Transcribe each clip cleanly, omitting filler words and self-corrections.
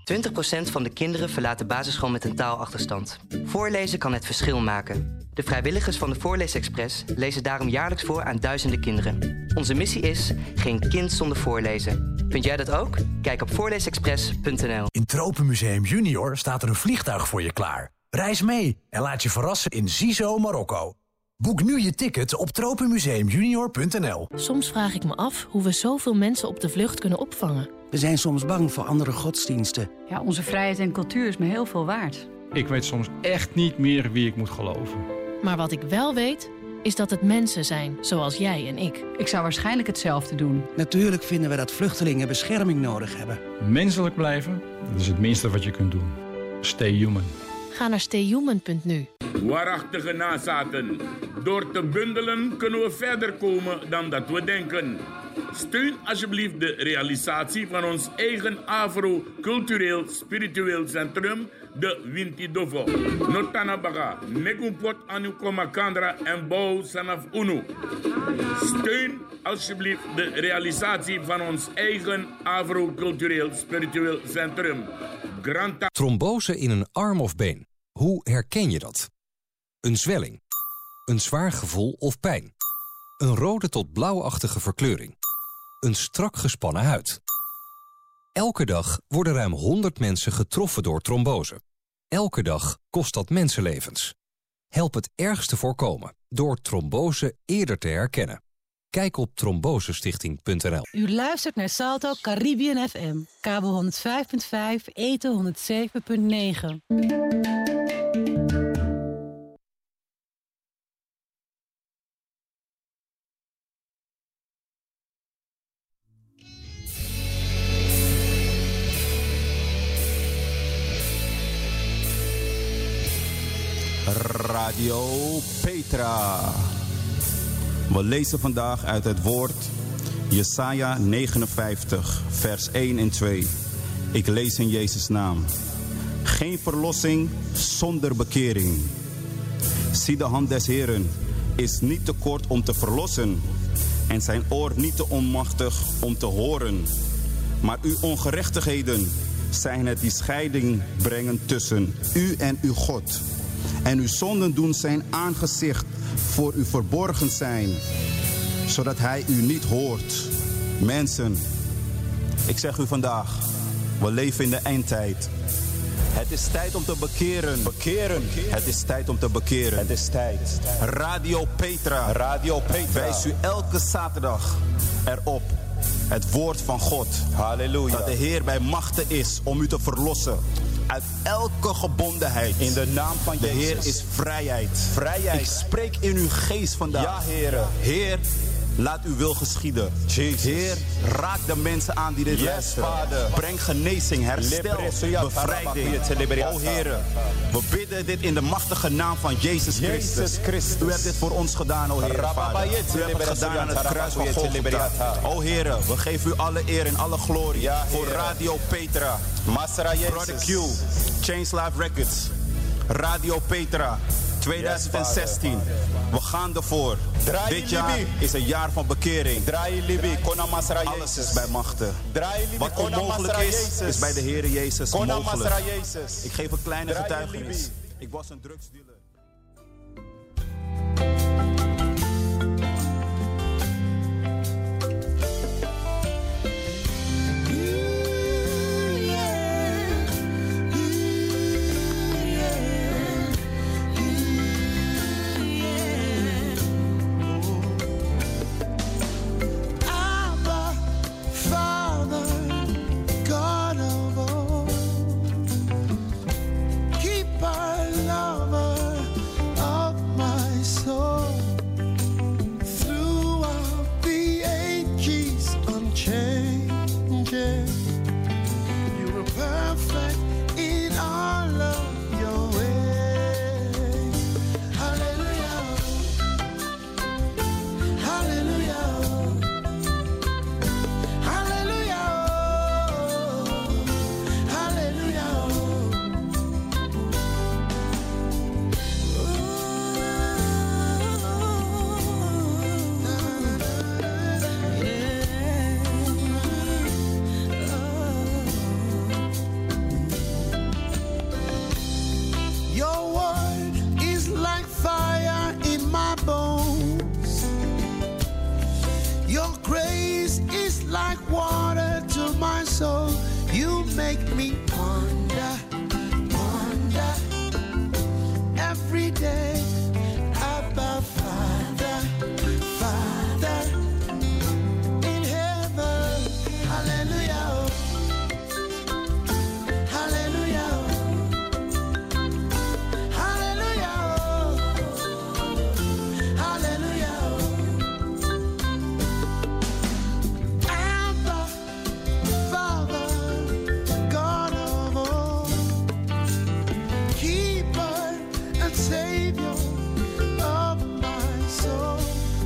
20% van de kinderen verlaat de basisschool met een taalachterstand. Voorlezen kan het verschil maken. De vrijwilligers van de Voorleesexpress lezen daarom jaarlijks voor aan duizenden kinderen. Onze missie is geen kind zonder voorlezen. Vind jij dat ook? Kijk op voorleesexpress.nl. In Tropenmuseum Junior staat er een vliegtuig voor je klaar. Reis mee en laat je verrassen in Zizo, Marokko. Boek nu je ticket op tropenmuseumjunior.nl. Soms vraag ik me af hoe we zoveel mensen op de vlucht kunnen opvangen. We zijn soms bang voor andere godsdiensten. Ja, onze vrijheid en cultuur is me heel veel waard. Ik weet soms echt niet meer wie ik moet geloven. Maar wat ik wel weet, is dat het mensen zijn, zoals jij en ik. Ik zou waarschijnlijk hetzelfde doen. Natuurlijk vinden we dat vluchtelingen bescherming nodig hebben. Menselijk blijven, dat is het minste wat je kunt doen. Stay human. Ga naar stayhuman.nu. Waarachtige nazaten. Door te bundelen kunnen we verder komen dan dat we denken. Steun alsjeblieft de realisatie van ons eigen Afro-cultureel spiritueel centrum, de Wintidovo. Notanabaga, Negumpot anu Komakandra en Bouw Sanaf Unu. Steun alsjeblieft de realisatie van ons eigen Afro-cultureel spiritueel centrum. Granta. Trombose in een arm of been. Hoe herken je dat? Een zwelling. Een zwaar gevoel of pijn. Een rode tot blauwachtige verkleuring. Een strak gespannen huid. Elke dag worden ruim 100 mensen getroffen door trombose. Elke dag kost dat mensenlevens. Help het ergste voorkomen door trombose eerder te herkennen. Kijk op trombosestichting.nl. U luistert naar Salto Caribbean FM. Kabel 105.5, eten 107.9. Radio Petra. We lezen vandaag uit het woord Jesaja 59, vers 1 en 2. Ik lees in Jezus' naam. Geen verlossing zonder bekering. Zie, de hand des Heeren is niet te kort om te verlossen en zijn oor niet te onmachtig om te horen. Maar uw ongerechtigheden zijn het die scheiding brengen tussen u en uw God. En uw zonden doen zijn aangezicht voor u verborgen zijn, zodat hij u niet hoort. Mensen, ik zeg u vandaag, we leven in de eindtijd. Het is tijd om te bekeren. Het is tijd om te bekeren. Het is tijd. Radio Petra. Wijst u elke zaterdag erop. Het woord van God. Halleluja. Dat de Heer bij machten is om u te verlossen uit elke gebondenheid. In de naam van Jezus. De Heer is vrijheid. Ik spreek in uw geest vandaag. Ja, Heer. Heer, laat uw wil geschieden. Jesus. Heer, raak de mensen aan die dit luisteren. Breng genezing, herstel, bevrijding. O Heer, we bidden dit in de machtige naam van Jezus Christus. U hebt dit voor ons gedaan, o Heer, Vader. U hebt het gedaan aan het kruis van Golgotha. O Heer, we geven u alle eer en alle glorie voor Radio Petra, Brother Q, Change Life Records, Radio Petra 2016. We gaan ervoor. Dit jaar is een jaar van bekering. Alles is bij machten. Wat onmogelijk is bij de Heer Jezus mogelijk. Ik geef een kleine getuigenis. Ik was een drugsdealer. Keep our lover make me wonder, wonder every day about Father, Father in heaven. Hallelujah, hallelujah, hallelujah, hallelujah. Abba, Father, God of all, keeper and Savior of my soul.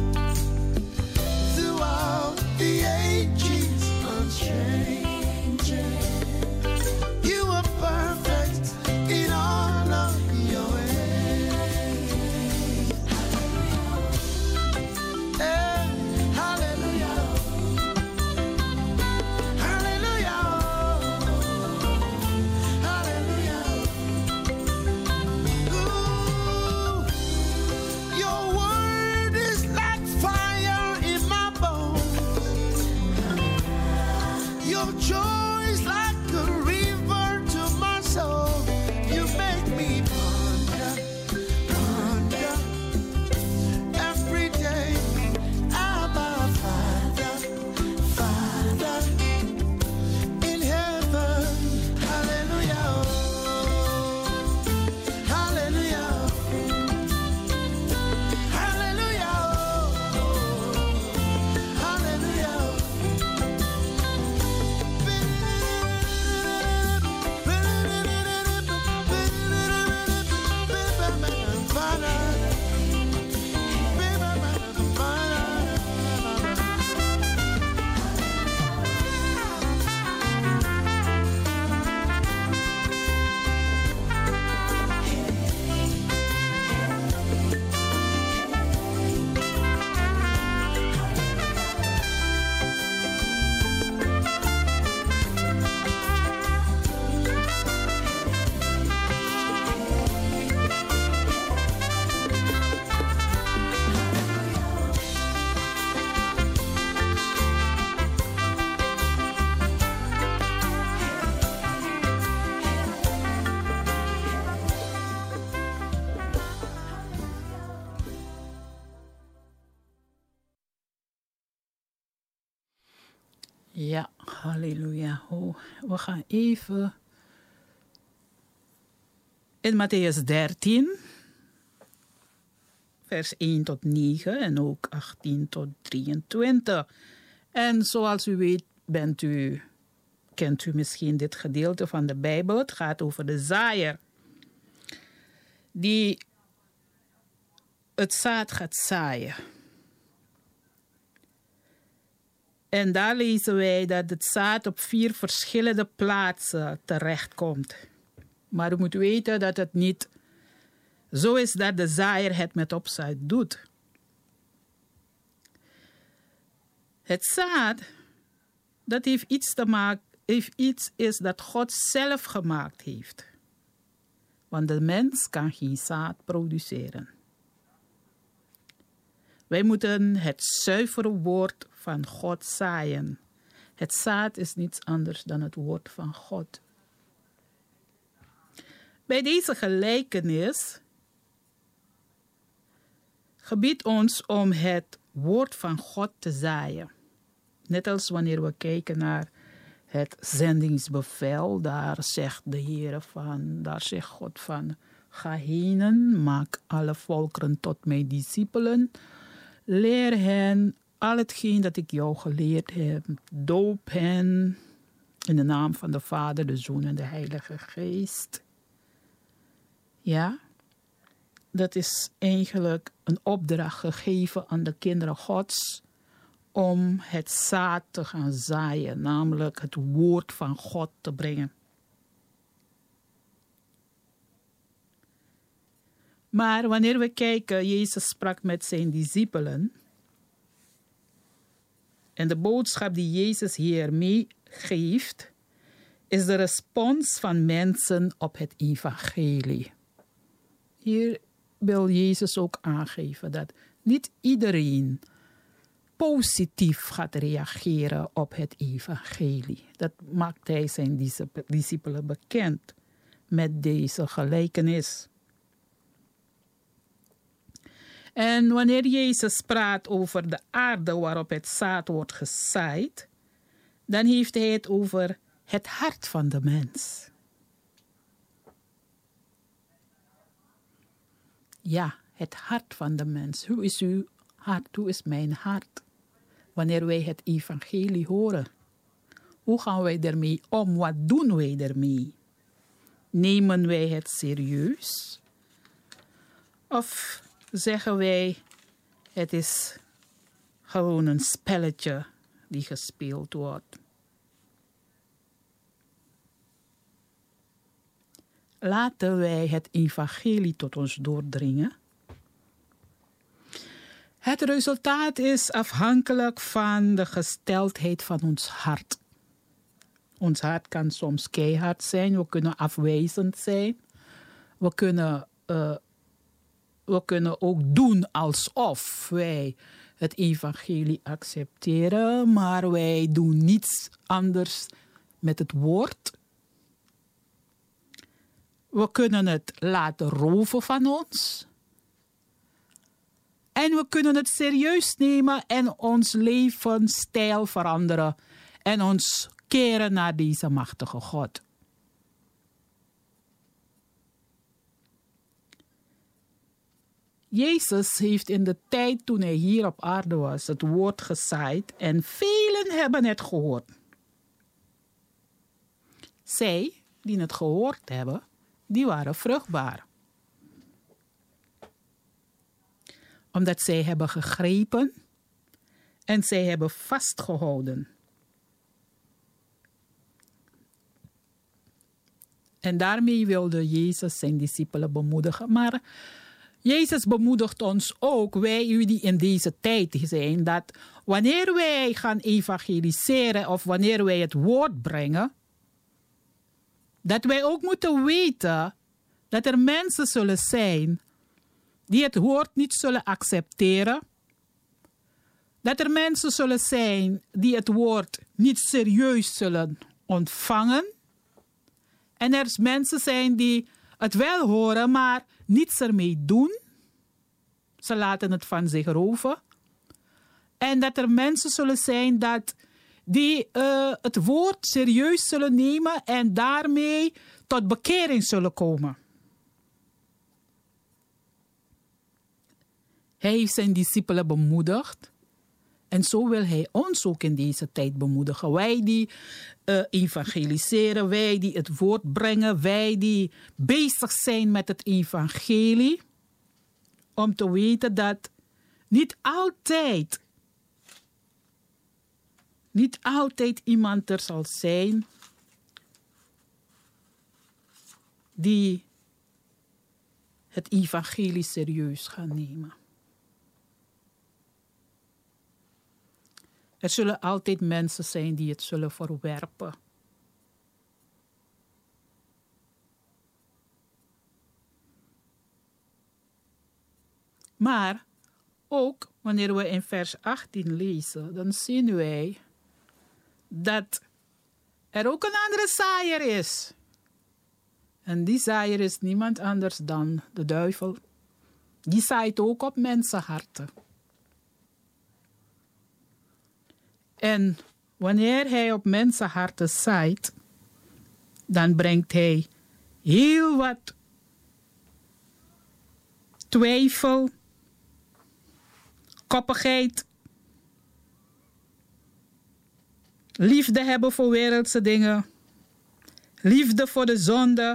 Throughout the ages unchanging, you are perfect in all of your ways. Eh, hallelujah, hallelujah, hallelujah. Ooh, your word is like fire in my bones. Your joy is like a river to my soul. You make me wonder, wonder every day about Father, Father in heaven. Hallelujah, hallelujah, hallelujah, hallelujah. Ja, halleluja. Oh, we gaan even in Mattheüs 13, vers 1 tot 9 en ook 18 tot 23. En zoals u weet, kent u misschien dit gedeelte van de Bijbel. Het gaat over de zaaier die het zaad gaat zaaien. En daar lezen wij dat het zaad op 4 verschillende plaatsen terechtkomt. Maar u moet weten dat het niet zo is dat de zaaier het met opzet doet. Het zaad, dat heeft iets te maken, is dat God zelf gemaakt heeft. Want de mens kan geen zaad produceren. Wij moeten het zuivere woord van God zaaien. Het zaad is niets anders dan het woord van God. Bij deze gelijkenis gebiedt ons om het woord van God te zaaien. Net als wanneer we kijken naar het zendingsbevel, daar zegt God van, ga heen, maak alle volkeren tot mijn discipelen, leer hen al hetgeen dat ik jou geleerd heb, doop hen in de naam van de Vader, de Zoon en de Heilige Geest. Ja, dat is eigenlijk een opdracht gegeven aan de kinderen Gods om het zaad te gaan zaaien, namelijk het woord van God te brengen. Maar wanneer we kijken, Jezus sprak met zijn discipelen. En de boodschap die Jezus hier meegeeft, is de respons van mensen op het evangelie. Hier wil Jezus ook aangeven dat niet iedereen positief gaat reageren op het evangelie. Dat maakt hij zijn discipelen bekend met deze gelijkenis. En wanneer Jezus praat over de aarde waarop het zaad wordt gezaaid, dan heeft hij het over het hart van de mens. Ja, het hart van de mens. Hoe is uw hart? Hoe is mijn hart? Wanneer wij het evangelie horen. Hoe gaan wij ermee om? Wat doen wij ermee? Nemen wij het serieus? Of zeggen wij, het is gewoon een spelletje die gespeeld wordt? Laten wij het evangelie tot ons doordringen. Het resultaat is afhankelijk van de gesteldheid van ons hart. Ons hart kan soms keihard zijn, we kunnen afwijzend zijn. We kunnen ook doen alsof wij het evangelie accepteren, maar wij doen niets anders met het woord. We kunnen het laten roven van ons. En we kunnen het serieus nemen en ons levensstijl veranderen. En ons keren naar deze machtige God. Jezus heeft in de tijd toen hij hier op aarde was het woord gezaaid en velen hebben het gehoord. Zij die het gehoord hebben, die waren vruchtbaar. Omdat zij hebben gegrepen en zij hebben vastgehouden. En daarmee wilde Jezus zijn discipelen bemoedigen. Maar Jezus bemoedigt ons ook, wij die in deze tijd zijn, dat wanneer wij gaan evangeliseren of wanneer wij het woord brengen, dat wij ook moeten weten dat er mensen zullen zijn die het woord niet zullen accepteren. Dat er mensen zullen zijn die het woord niet serieus zullen ontvangen. En er mensen zijn die het wel horen, maar niets ermee doen. Ze laten het van zich roven. En dat er mensen zullen zijn die het woord serieus zullen nemen en daarmee tot bekering zullen komen. Hij heeft zijn discipelen bemoedigd. En zo wil hij ons ook in deze tijd bemoedigen. Wij die evangeliseren, wij die het woord brengen, wij die bezig zijn met het evangelie. Om te weten dat niet altijd iemand er zal zijn die het evangelie serieus gaat nemen. Er zullen altijd mensen zijn die het zullen verwerpen. Maar ook wanneer we in vers 18 lezen, dan zien wij dat er ook een andere zaaier is. En die zaaier is niemand anders dan de duivel. Die zaait ook op mensenharten. En wanneer hij op mensenharten zaait, dan brengt hij heel wat twijfel, koppigheid, liefde hebben voor wereldse dingen, liefde voor de zonde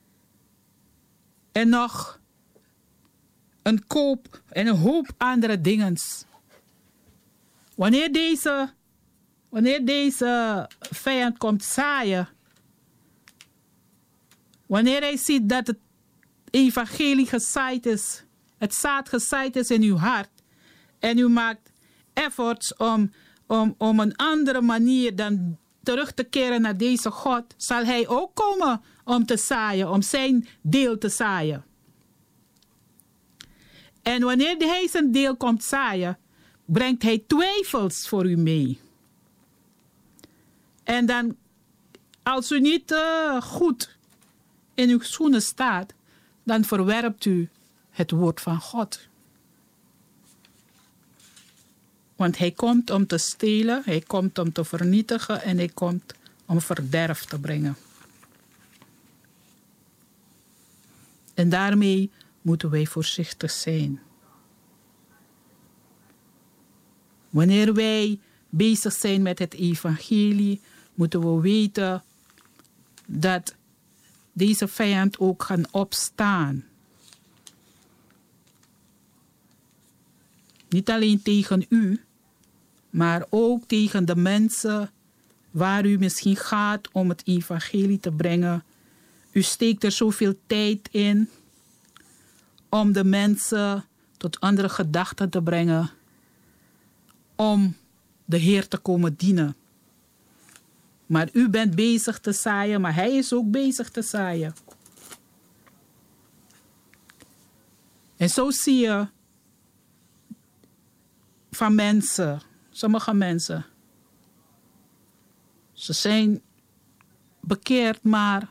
en nog een koop en een hoop andere dingen. Wanneer deze vijand komt zaaien, wanneer hij ziet dat het evangelie gezaaid is, het zaad gezaaid is in uw hart, en u maakt efforts om een andere manier dan terug te keren naar deze God, zal hij ook komen om te zaaien, om zijn deel te zaaien. En wanneer hij zijn deel komt zaaien, brengt hij twijfels voor u mee. En dan, als u niet goed in uw schoenen staat, dan verwerpt u het woord van God. Want hij komt om te stelen, hij komt om te vernietigen en hij komt om verderf te brengen. En daarmee moeten wij voorzichtig zijn. Wanneer wij bezig zijn met het evangelie, moeten we weten dat deze vijand ook gaan opstaan. Niet alleen tegen u, maar ook tegen de mensen waar u misschien gaat om het evangelie te brengen. U steekt er zoveel tijd in om de mensen tot andere gedachten te brengen, om de Heer te komen dienen. Maar u bent bezig te zaaien, maar hij is ook bezig te zaaien. En zo zie je van mensen, sommige mensen, ze zijn bekeerd, maar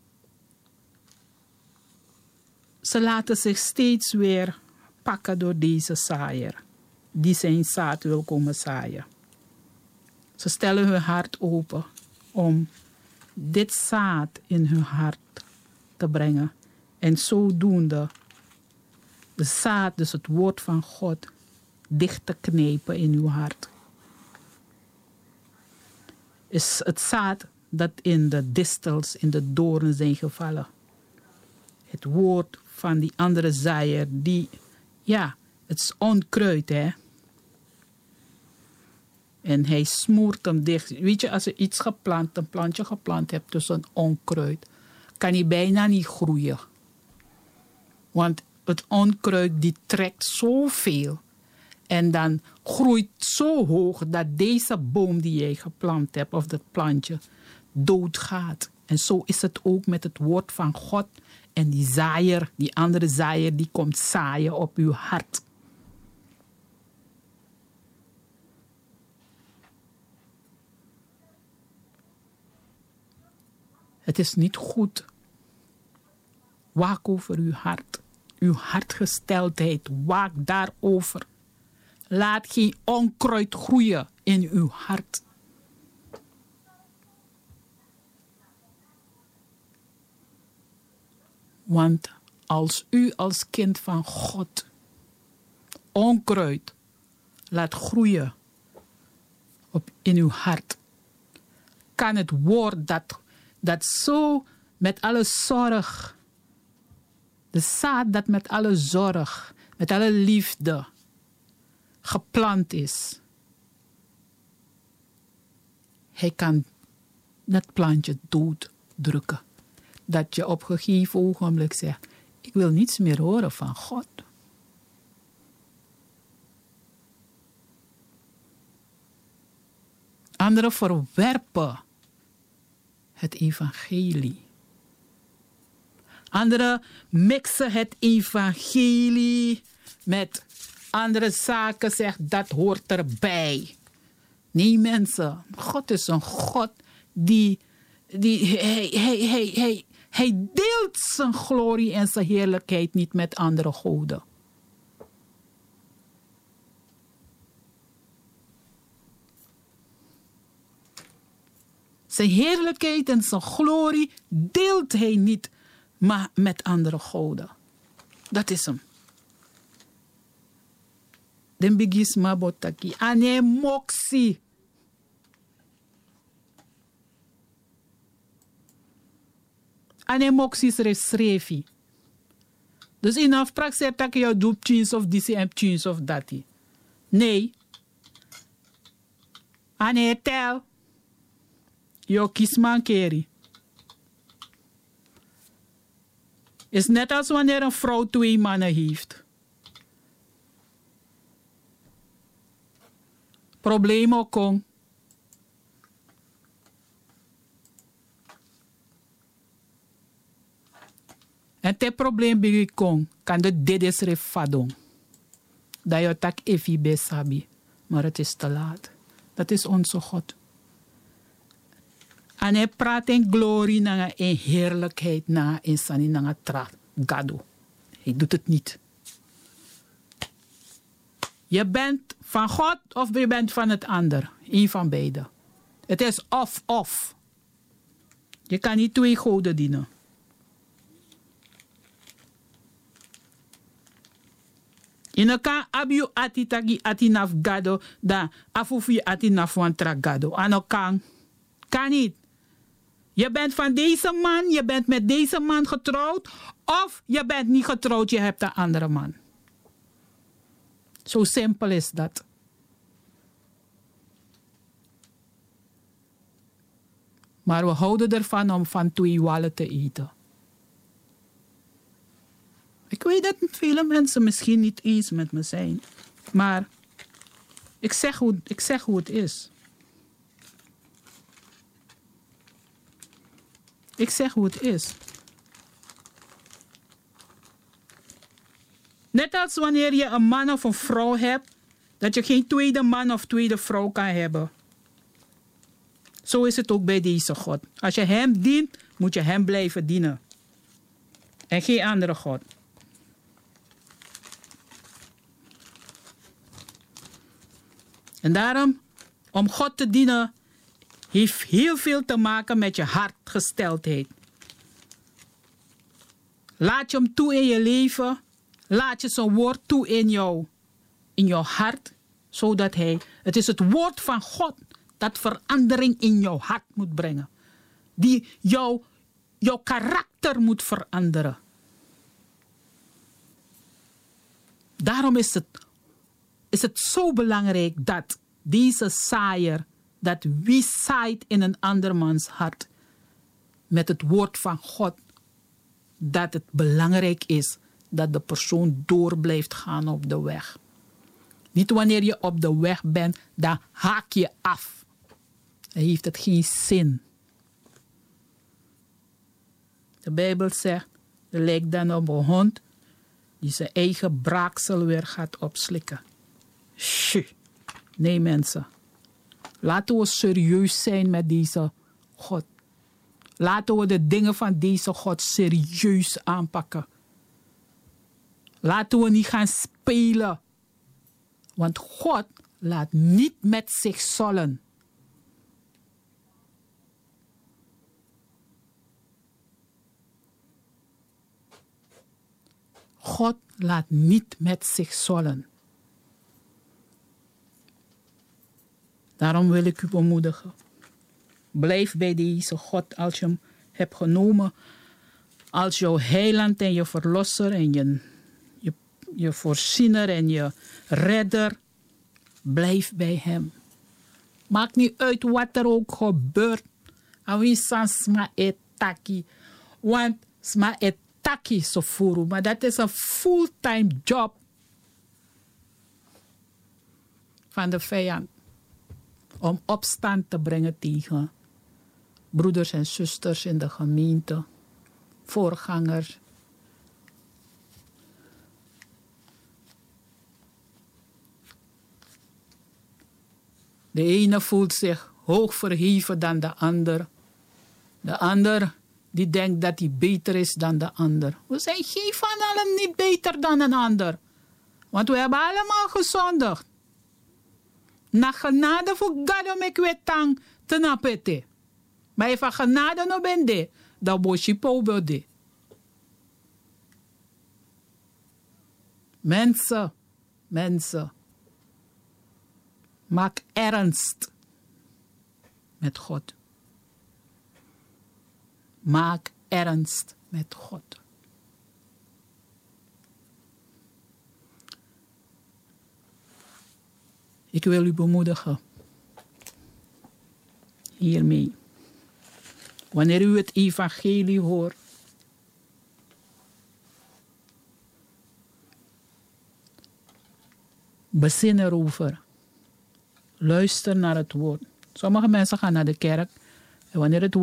ze laten zich steeds weer pakken door deze zaaier, die zijn zaad wil komen zaaien. Ze stellen hun hart open om dit zaad in hun hart te brengen. En zodoende de zaad, dus het woord van God, dicht te knijpen in uw hart. Is het zaad dat in de distels, in de doornen zijn gevallen. Het woord van die andere zaaier, die, ja, het is onkruid, hè. En hij smoort hem dicht. Weet je, als je iets geplant, een plantje geplant hebt tussen onkruid, kan hij bijna niet groeien. Want het onkruid die trekt zoveel. En dan groeit zo hoog dat deze boom die jij geplant hebt, of dat plantje, doodgaat. En zo is het ook met het woord van God. En die zaaier, die andere zaaier, die komt zaaien op uw hart. Het is niet goed. Waak over uw hart. Uw hartgesteldheid, waak daarover. Laat geen onkruid groeien in uw hart. Want als u als kind van God onkruid laat groeien in uw hart, kan het woord dat zo met alle zorg, de zaad dat met alle zorg, met alle liefde geplant is, hij kan dat plantje dooddrukken. Dat je op een gegeven ogenblik zegt, ik wil niets meer horen van God. Anderen verwerpen het evangelie. Anderen mixen het evangelie met andere zaken, zegt dat hoort erbij. Nee mensen, God is een God die hij deelt zijn glorie en zijn heerlijkheid niet met andere goden. Zijn heerlijkheid en zijn glorie deelt hij niet maar met andere goden. Dat is hem. Den bigisma botaki. Ane moksi. Ane moksi schreef. Dus in afspraak zegt dat je doet chins of disi en chins of dati. Nee. Ane tel. Jo kiesman keri. Is net als wanneer een vrouw 2 mannen heeft. Problemen kon. En te probleem bij kon, kan de dedes refadon. Dat je tak efi besabi. maar het is te laat. Dat is onze God. En hij praat in glorie, in heerlijkheid, in sani, tra, gado. Hij doet het niet. Je bent van God of je bent van het ander. Eén van beide. Het is of. Je kan niet twee goden dienen. Je kan abiu atitagi atinaf gado da afufi atinaf wantra gado. Ano kan niet. Je bent van deze man, je bent met deze man getrouwd. Of je bent niet getrouwd, je hebt een andere man. Zo simpel is dat. Maar we houden ervan om van twee wallen te eten. Ik weet dat vele mensen misschien niet eens met me zijn. Maar ik zeg hoe het is. Ik zeg hoe het is. Net als wanneer je een man of een vrouw hebt, dat je geen tweede man of tweede vrouw kan hebben. Zo is het ook bij deze God. Als je hem dient, moet je hem blijven dienen. En geen andere God. En daarom, om God te dienen, heeft heel veel te maken met je hartgesteldheid. Laat je hem toe in je leven. Laat je zijn woord toe in jouw hart. Zodat het is het woord van God dat verandering in jouw hart moet brengen. Die jouw karakter moet veranderen. Daarom is het zo belangrijk dat deze zaaier, dat wie zaait in een andermans hart met het woord van God, dat het belangrijk is dat de persoon door blijft gaan op de weg. Niet wanneer je op de weg bent, dan haak je af. Dan heeft het geen zin. De Bijbel zegt, het lijkt dan op een hond die zijn eigen braaksel weer gaat opslikken. Nee mensen, laten we serieus zijn met deze God. Laten we de dingen van deze God serieus aanpakken. Laten we niet gaan spelen. Want God laat niet met zich sollen. God laat niet met zich sollen. Daarom wil ik u bemoedigen. Blijf bij deze God als je hem hebt genomen. Als jouw heiland en je verlosser en je voorziener en je redder. Blijf bij hem. Maakt niet uit wat er ook gebeurt. Awi san sma etaki. Want sma etaki sofuru. Maar dat is een fulltime job van de vijand. Om opstand te brengen tegen broeders en zusters in de gemeente. Voorgangers. De ene voelt zich hoog verheven dan de ander. De ander die denkt dat hij beter is dan de ander. We zijn geen van allen niet beter dan een ander. Want we hebben allemaal gezondigd. Na genade voor God om ik weet tang te napete. Maar if a genade no bende, dan worship obede. Mensen. Maak ernst met God. Maak ernst met God. Ik wil u bemoedigen hiermee. Wanneer u het evangelie hoort, bezin erover. Luister naar het woord. Sommige mensen gaan naar de kerk en wanneer het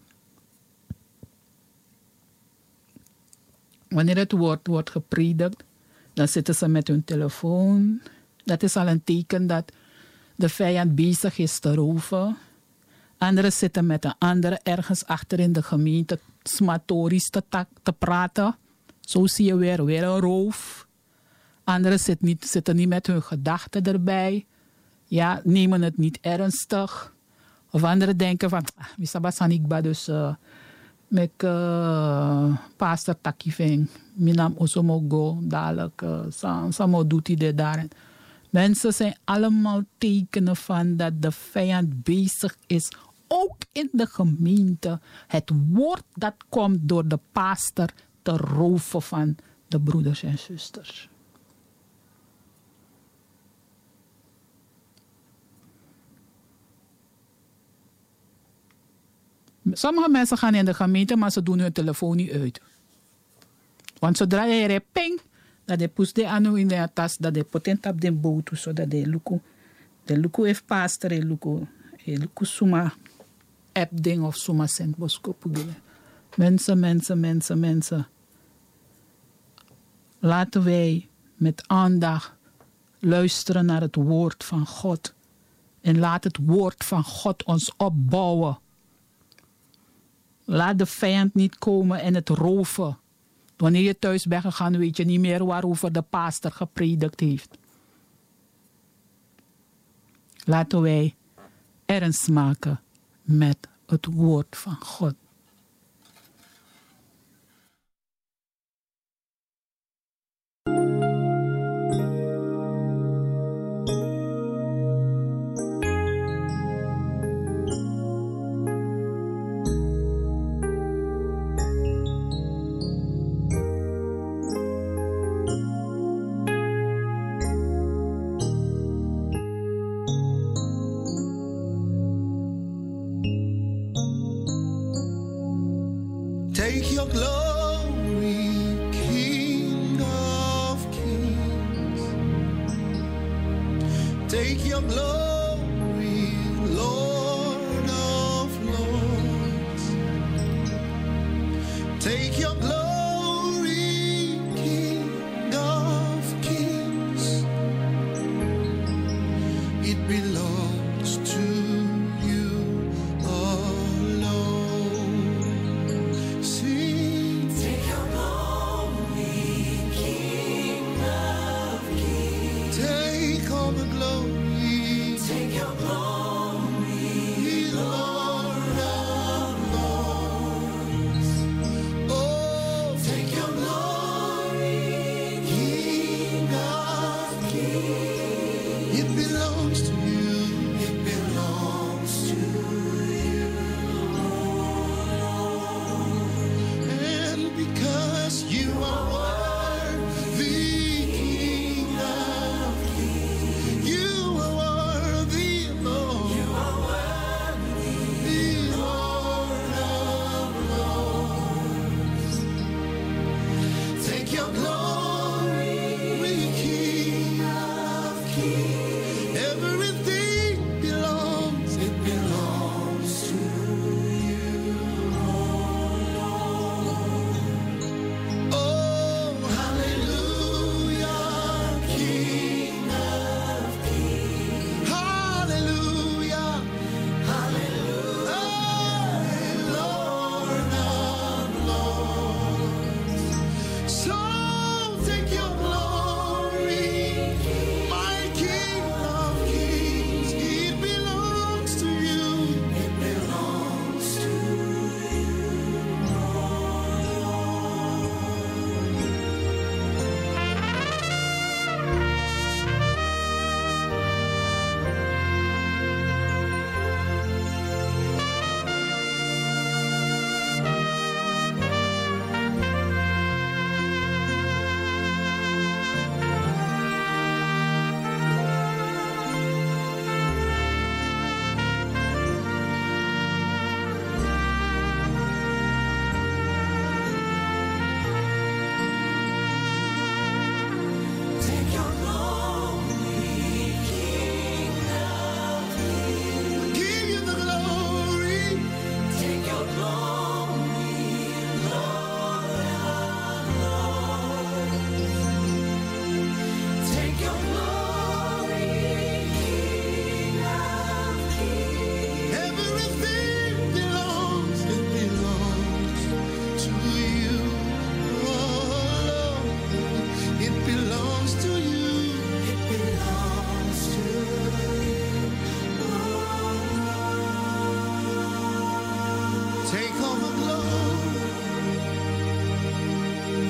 woord wordt gepredikt, dan zitten ze met hun telefoon. Dat is al een teken dat de vijand bezig is te roven. Anderen zitten met een andere ergens achter in de gemeente smatorisch te praten. Zo zie je weer een roof. Anderen zitten niet met hun gedachten erbij. Ja, nemen het niet ernstig. Of anderen denken van, wisabasanikba dus met pastor takiving. Minam osomogo, dadelijk, samo doet hij dit daar. Mensen zijn allemaal tekenen van dat de vijand bezig is. Ook in de gemeente. Het woord dat komt door de pastor te roven van de broeders en zusters. Sommige mensen gaan in de gemeente, maar ze doen hun telefoon niet uit. Want zodra je er ping, dat de poes de anu in de tas, dat de potent op de boot, zodat de luku heeft pastor, de luku suma app ding of suma cent boskopu. Mensen. Laten wij met aandacht luisteren naar het woord van God. En laat het woord van God ons opbouwen. Laat de vijand niet komen en het roven. Wanneer je thuis bent gegaan, weet je niet meer waarover de pastor gepredikt heeft. Laten wij ernst maken met het woord van God. Take your glory, King of Kings. Take your glory, Lord of Lords. Take your glory, King of Kings. It belongs to so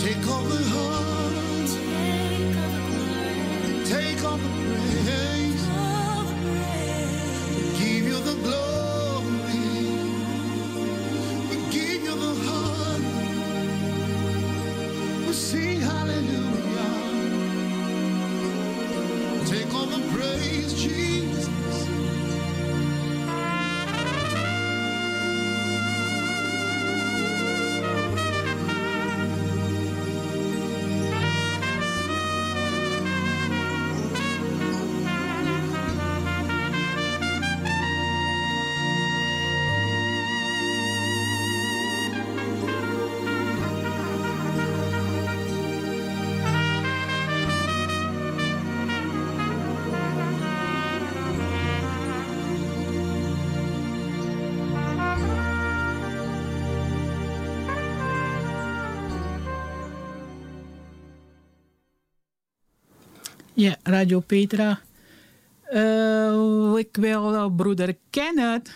Take all the heart, take all the praise, give you the glory, we give you the heart, we sing hallelujah. Take all the praise, Jesus. Ja, Radio Petra. Ik wil broeder Kenneth.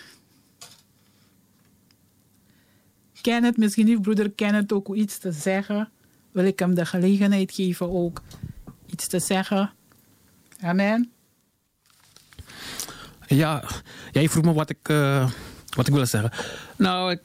Misschien heeft broeder Kenneth ook iets te zeggen. Wil ik hem de gelegenheid geven ook iets te zeggen. Amen. Ja, jij vroeg me wat ik wilde zeggen. Nou,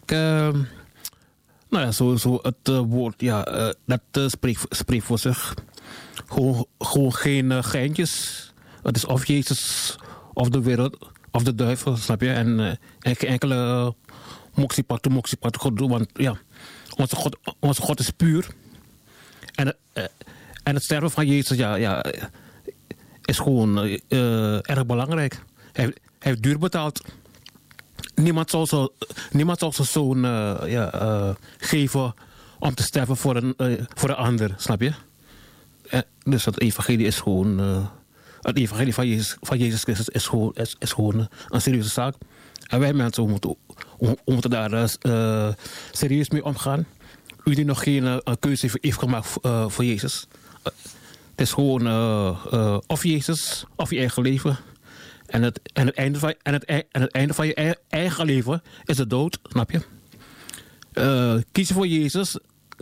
zo het woord, ja, dat spreekt voor zich. Gewoon geen geintjes. Het is of Jezus, of de wereld, of de duivel, snap je? En geen enkele moxiepatu gedoe, want ja, onze God is puur. En het sterven van Jezus, ja, is gewoon erg belangrijk. Hij heeft duur betaald. Niemand zal zijn zoon geven om te sterven voor een ander, snap je? Dus het evangelie is gewoon... het evangelie van Jezus Christus is gewoon een serieuze zaak. En wij mensen moeten daar serieus mee omgaan. U die nog geen keuze heeft gemaakt voor Jezus. Het is gewoon of Jezus of je eigen leven. En het einde van je eigen leven is de dood, snap je? Kies je voor Jezus,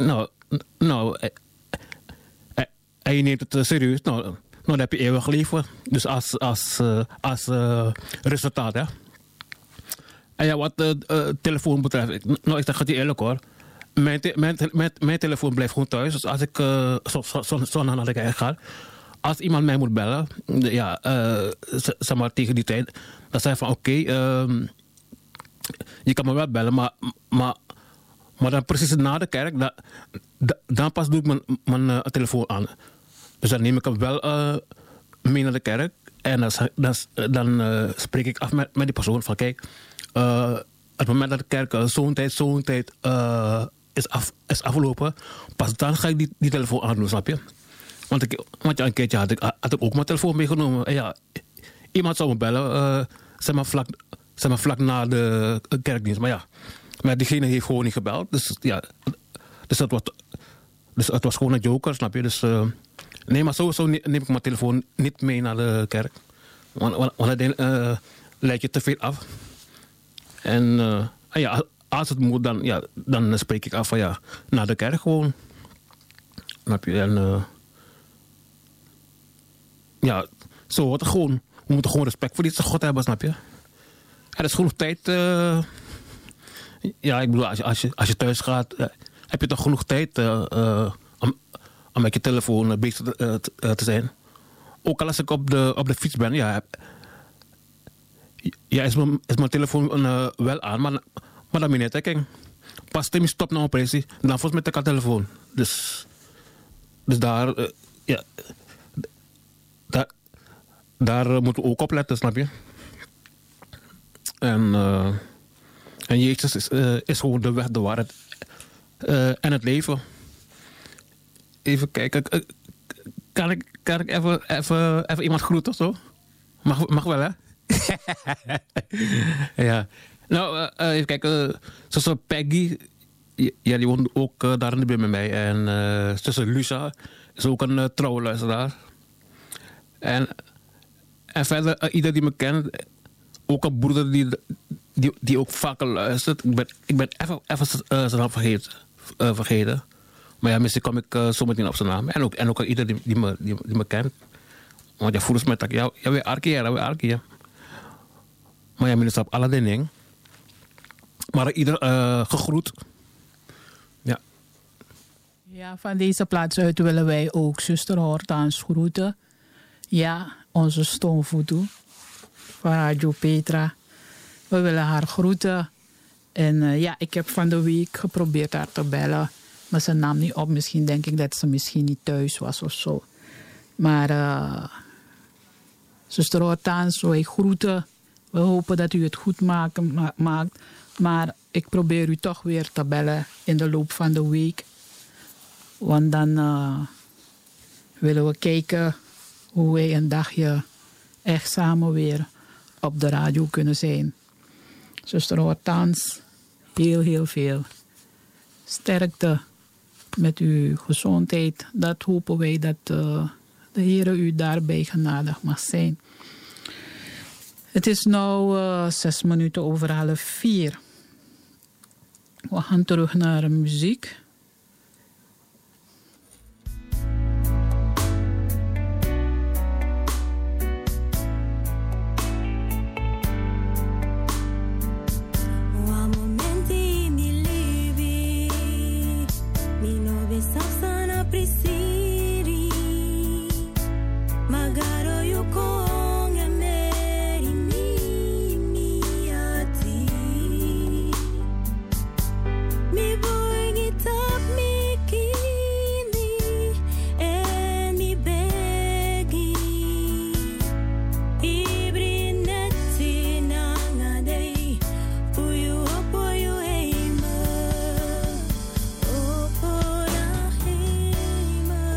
en je neemt het serieus, dan heb je eeuwig leven. Dus als resultaat, hè. En ja, wat telefoon betreft, ik zeg het je eerlijk hoor. Mijn telefoon blijft gewoon thuis. Dus als ik zo naar de kerk ga, als iemand mij moet bellen, ja, zeg maar tegen die tijd, dan zeg ik van oké, je kan me wel bellen, maar dan precies na de kerk, dan pas doe ik mijn telefoon aan. Dus dan neem ik hem wel mee naar de kerk en dan spreek ik af met die persoon van kijk, het moment dat de kerk zo'n tijd is afgelopen, pas dan ga ik die telefoon aandoen, snap je? Want een keertje had ik ook mijn telefoon meegenomen. En ja, iemand zou me bellen, zeg maar vlak na de kerkdienst. Maar diegene heeft gewoon niet gebeld. Dus ja, dus het was gewoon een joker, snap je? Dus nee, maar sowieso neem ik mijn telefoon niet mee naar de kerk. Want dan leid je te veel af. En ja, als het moet, dan spreek ik af van ja, naar de kerk gewoon. Snap je? En ja, zo wordt het gewoon. We moeten gewoon respect voor die God hebben, snap je? Er is genoeg tijd. Ja, ik bedoel, als je thuis gaat, heb je toch genoeg tijd om met je telefoon bezig te zijn. Ook al als ik op de fiets ben, is mijn telefoon wel aan, maar dan ben je niet. Pas Timmy stopt nou operatie, dan volgens mij de telefoon. Dus daar, ja, daar moeten we ook op letten, snap je? En Jezus is gewoon de weg, de waarheid en het leven. Even kijken, kan ik even iemand groeten of zo? Mag wel, hè? Ja. Nou, even kijken, zoals Peggy, ja, die woont ook daar in de buurt met mij. En tussen Lucia is ook een trouwe luisteraar. En verder, ieder die me kent, ook een broeder die ook vaker luistert. Ik ben even zijn naam vergeten. Maar ja, misschien kom ik zo meteen op zijn naam. En ook ieder die me kent. Want ja, volgens mij dat ja, we arkeer. Maar ja, minister op alle dingen. Maar ieder gegroet. Ja. Ja, van deze plaats uit willen wij ook zuster Hortans groeten. Ja, onze stoomvoetu van Radio Petra. We willen haar groeten. En ja, ik heb van de week geprobeerd haar te bellen. Maar ze nam niet op. Misschien denk ik dat ze misschien niet thuis was of zo. Maar zuster Hortans, wij groeten. We hopen dat u het goed maakt. Maar ik probeer u toch weer te bellen in de loop van de week. Want dan willen we kijken hoe wij een dagje echt samen weer op de radio kunnen zijn. Zuster Hortans, heel veel sterkte met uw gezondheid. Dat hopen wij dat de Heere u daarbij genadig mag zijn. Het is nu 6 minuten over 3:30. We gaan terug naar muziek. Oh,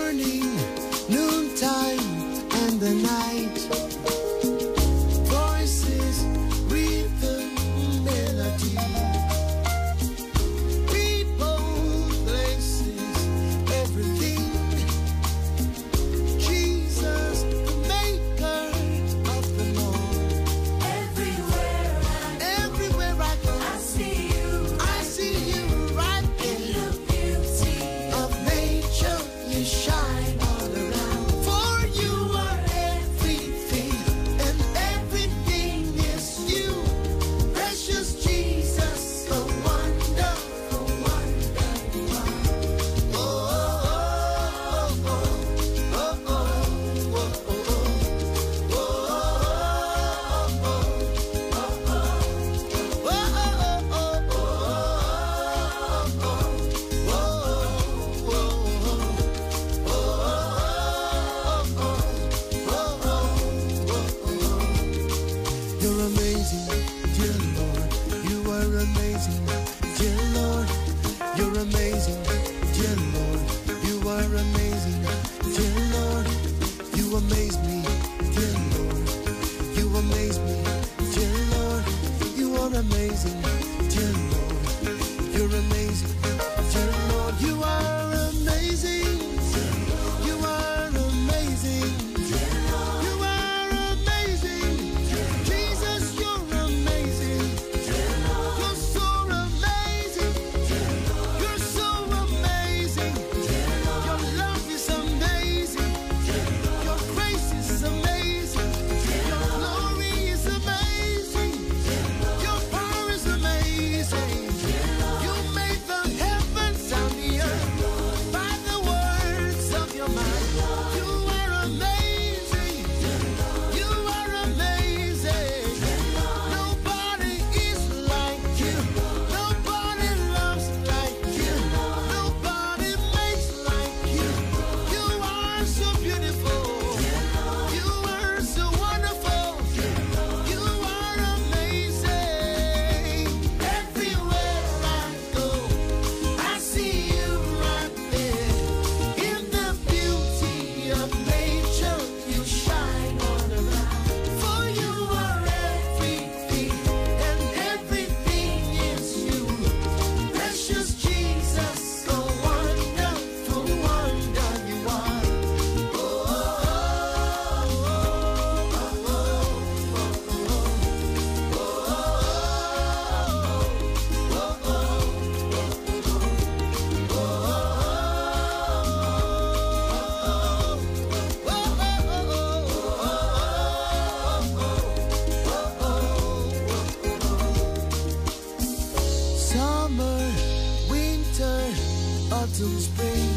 morning, noontime, and the night. Voices, rhythm, melody. People, places, everything. Jesus, the maker of the Lord. Everywhere I go, I see you right in the beauty of nature. You shine all around. For you are everything, and everything is you. Precious Jesus, so wonderful, wonder you are. Oh, oh, oh, oh, oh, oh, oh, oh, You're amazing, dear Lord. You are amazing, dear Lord. You're amazing, dear Lord. You are amazing, dear Lord. You amaze me, dear Lord. You amaze me, dear Lord. You are amazing, dear Lord. You're amazing, dear Lord. You are amazing. You are amazing. You are amazing. Jesus, you're amazing. You're so amazing. You're so amazing. Your love is amazing. Your grace is amazing. Your glory is amazing. Your power is amazing. You made the heavens and the earth by the words of your mouth. You are amazing. You are amazing. Nobody is like you. Nobody loves like you. Nobody makes like you. You are so beautiful. You are so wonderful. You are amazing. Everywhere I go, I see you right there. In the beauty of nature, you shine all around. For you are everything, and everything is you. Precious Jesus, so wonderful, wonder you are. Oh, summer, winter, autumn, spring.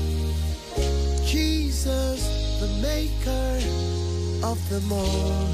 Jesus, the maker of them all.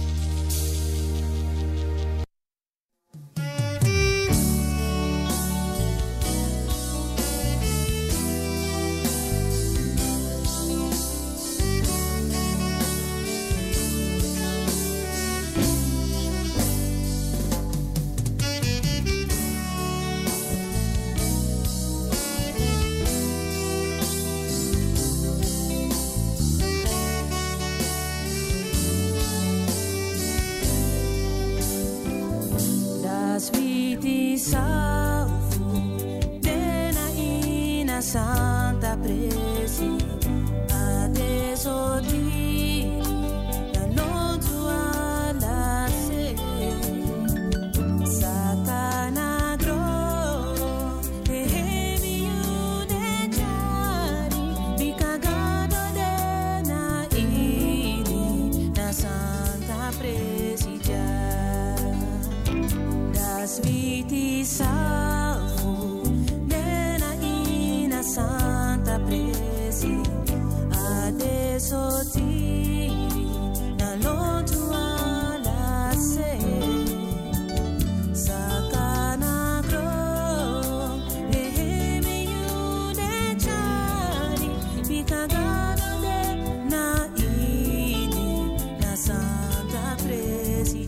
Das viti salvo dena ina santa presi adesso ti da non tua la se satana gro e mi ude jari bi cagado dena ini na santa presi das viti salvo nena ina santa presi adesso ti na lotua la se satana gro e mi ude jari bi cagado dena ini na santa presi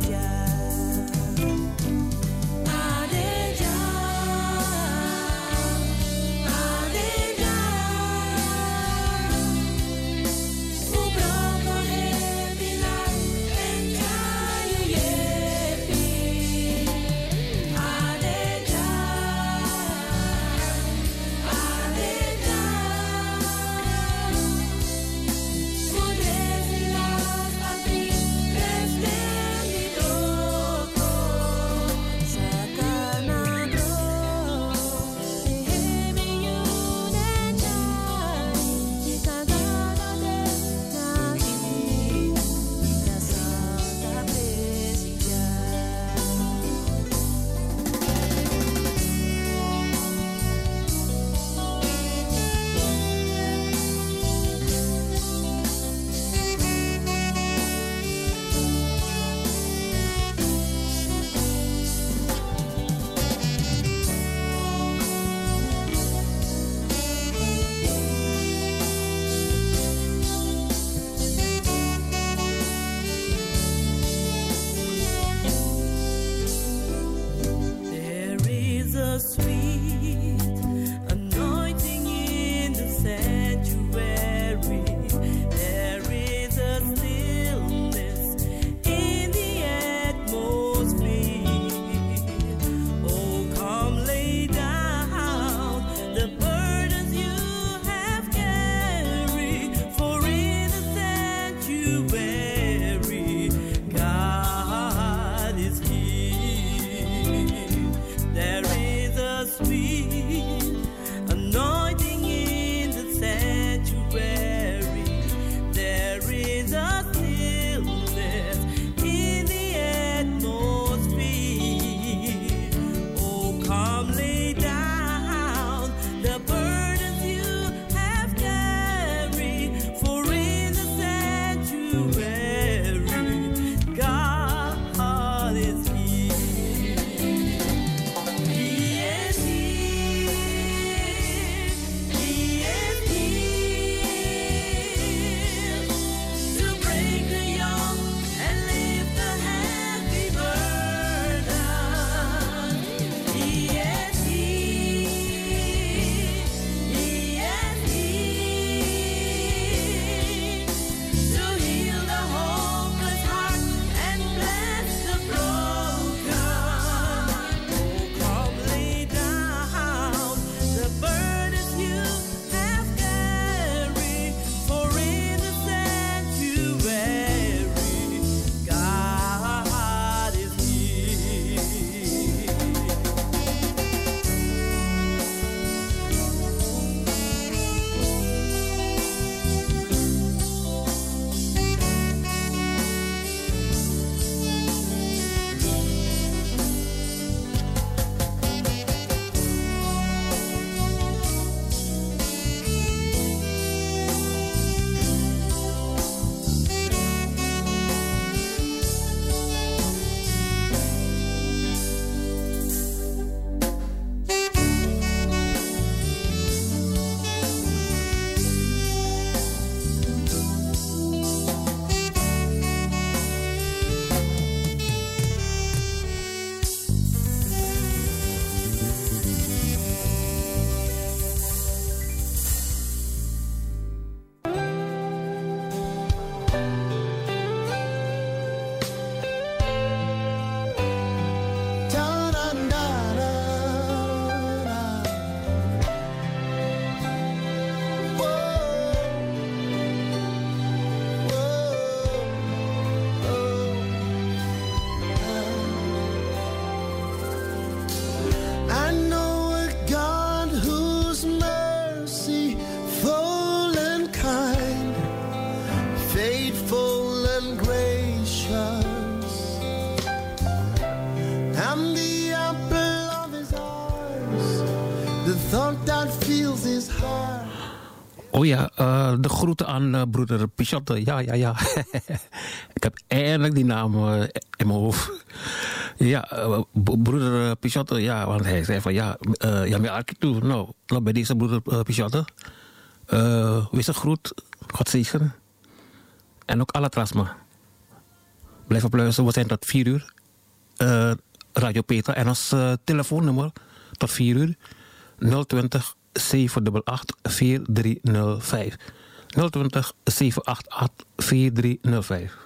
Oh ja, de groeten aan broeder Pichotte. Ja. Ik heb eindelijk die naam in mijn hoofd. Ja, broeder Pichotte, ja, want hij zei van ja, me arkie toe. Nou, bij deze broeder Pichotte. Wees een groet, God zegen. En ook alle trasma. Blijf op luisteren, we zijn tot 4 uur. Radio Petra en ons telefoonnummer tot 4 uur. 020 788 4305. 020 788 4305.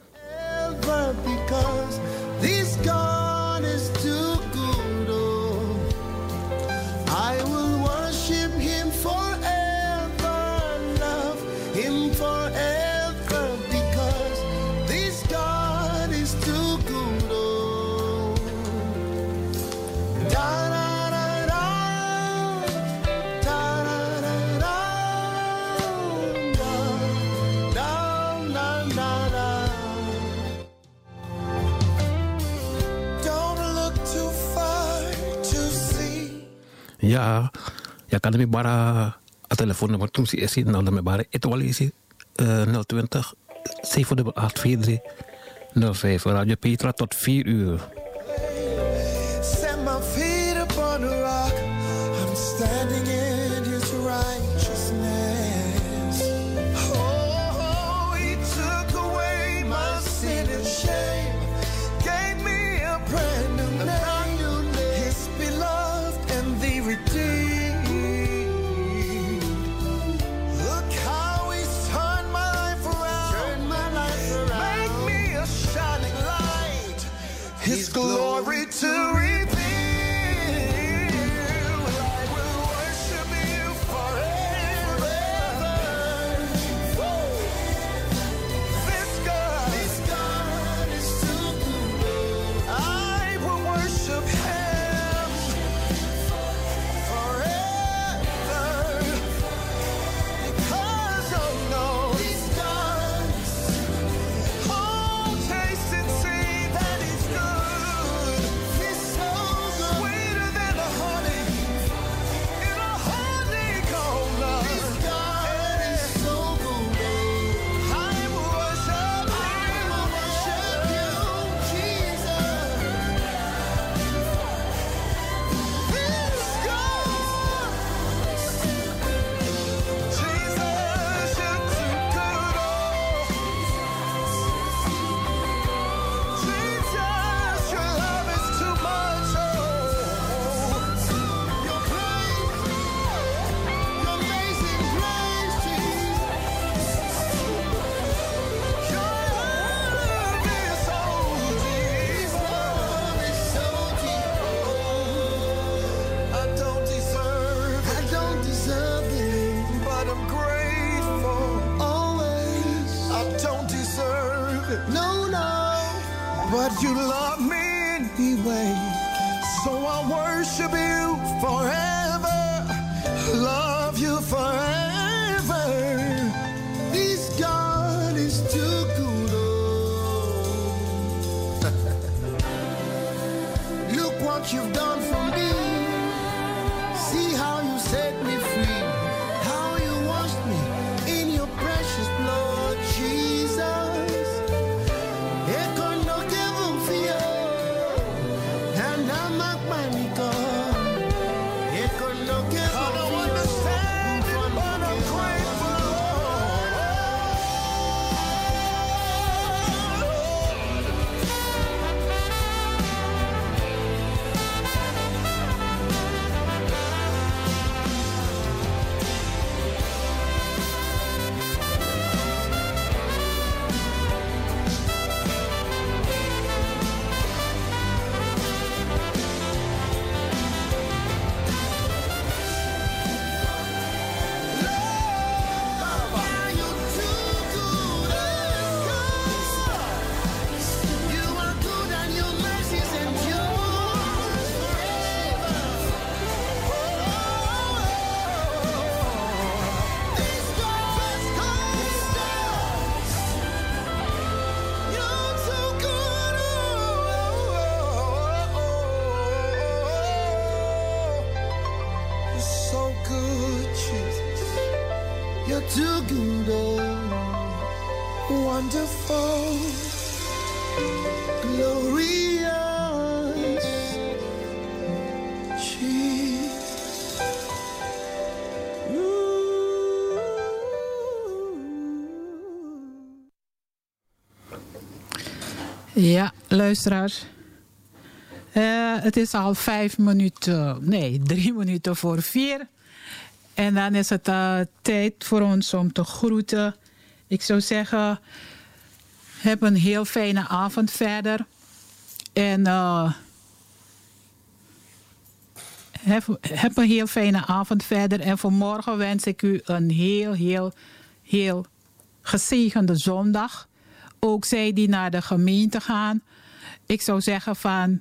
Because this God is too good, oh, I will worship him forever, love him forever, because this God is too good, oh. Da da da da, da da da da, da da da. Ja, kan me bara a telefoonnummer toen ze is nou dan me bara etwal is 020 788 4305 Radio Petra tot 4 uur. Set my feet upon a rock, I'm standing in his righteousness. Oh, he took away my sin and shame, gave me a brand new name, his beloved and the redeemed. Look how he's turned my life around, make me a shining light, his glory to reveal. I will worship you forever. This God is too good. I will worship him forever, because I know he's God. Oh, taste and see that he's good. He's so good, sweeter than the honey in a honeycomb love. This God is so good. I will worship you, Jesus. This God, Jesus, you're too good. Jesus, your love is too much. Your grace, your amazing grace, Jesus. Your love is so deep. Love is so deep. I don't deserve it, but I'm grateful. Always, I don't deserve it. No, but you love me anyway. So I worship you forever, love you forever. This God is too good. Oh. Look what you've done for me. See how you set me free. How you washed me in your precious blood, Jesus. Ik kon nog even voor jou. En dan maak mij niet God. Ik kon nog even voor jou. But I'm grateful, Lord. wonderful, glorious Jesus. Ja, luisteraars. Het is al 3 minuten voor 4. En dan is het tijd voor ons om te groeten. Ik zou zeggen, heb een heel fijne avond verder. En heb een heel fijne avond verder. En voor morgen wens ik u een heel gezegende zondag. Ook zij die naar de gemeente gaan. Ik zou zeggen van,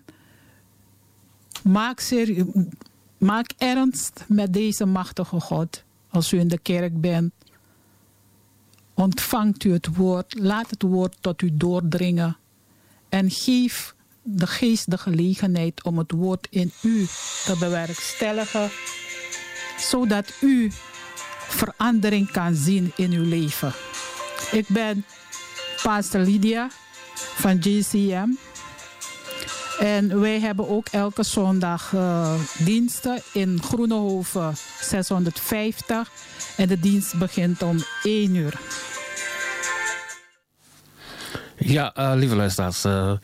maak ernst met deze machtige God. Als u in de kerk bent, ontvangt u het woord. Laat het woord tot u doordringen. En geef de geest de gelegenheid om het woord in u te bewerkstelligen. Zodat u verandering kan zien in uw leven. Ik ben Pastor Lydia van JCM. En wij hebben ook elke zondag diensten in Groenehoven 650. En de dienst begint om 1 uur. Ja, lieve luisteraars.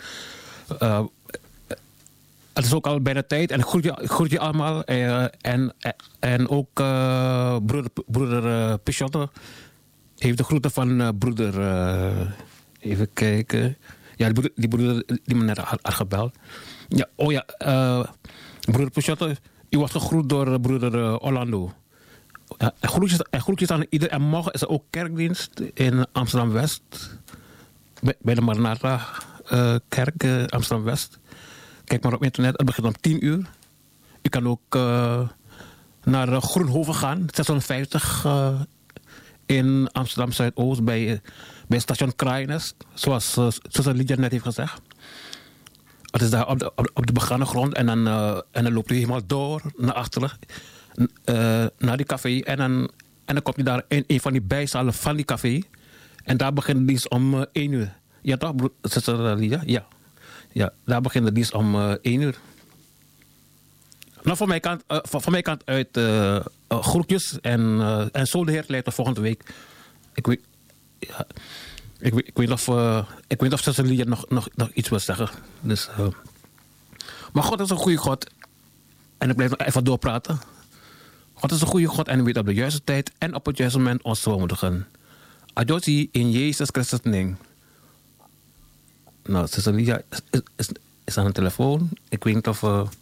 Het is ook al bijna tijd. En ik groet je allemaal. En ook broeder Pichotte heeft de groeten van broeder... even kijken... Ja, die broeder die me net had gebeld. Ja, broeder Pichotte, u wordt gegroet door broeder Orlando. En groetjes aan ieder. En morgen is er ook kerkdienst in Amsterdam-West. Bij de Maranatha kerk Amsterdam-West. Kijk maar op internet, het begint om 10 uur. U kan ook naar Groenhoven gaan, 650 in Amsterdam-Zuidoost bij station Kraaienes, zoals Lydia net heeft gezegd. Het is daar op de begane grond en dan loopt u helemaal door naar achteren, naar die café. En dan komt u daar in een van die bijzalen van die café. En daar begint de dienst om 1 uur. Ja toch, zuster Lydia? Ja. Ja, daar begint de dienst om 1 uur. Nou, van mijn kant uit groetjes en zo de Heer leidt de volgende week. Ik weet niet of zuster Lydia nog iets wil zeggen. Dus, maar God is een goede God. En ik blijf nog even doorpraten. God is een goede God en hij weet op de juiste tijd en op het juiste moment ons te bemoedigen. Adjotie in Jezus Christus naam. Nou, zuster Lydia is aan de telefoon. Ik weet niet of...